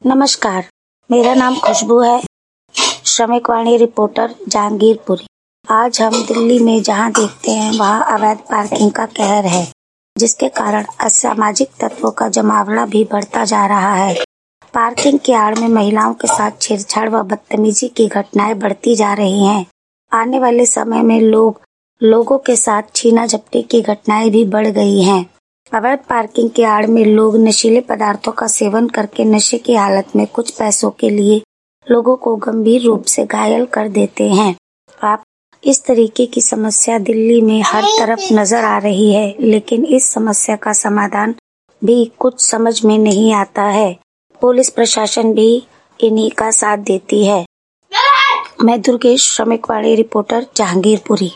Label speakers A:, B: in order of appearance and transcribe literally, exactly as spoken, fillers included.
A: नमस्कार, मेरा नाम खुशबू है, श्रमिक वाणी रिपोर्टर जहांगीरपुरी। आज हम दिल्ली में जहां देखते हैं वहां अवैध पार्किंग का कहर है, जिसके कारण असामाजिक तत्वों का जमावड़ा भी बढ़ता जा रहा है। पार्किंग की आड़ में महिलाओं के साथ छेड़छाड़ व बदतमीजी की घटनाएं बढ़ती जा रही हैं। आने वाले समय में लोग लोगों के साथ छीना झपटी की घटनाएं भी बढ़ गई हैं। अवैध पार्किंग की आड़ में लोग नशीले पदार्थों का सेवन करके नशे की हालत में कुछ पैसों के लिए लोगों को गंभीर रूप से घायल कर देते हैं। आप इस तरीके की समस्या दिल्ली में हर तरफ नजर आ रही है, लेकिन इस समस्या का समाधान भी कुछ समझ में नहीं आता है। पुलिस प्रशासन भी इन्हीं का साथ देती है। मैं दुर्गेश, श्रमिक वाणी रिपोर्टर जहांगीरपुरी।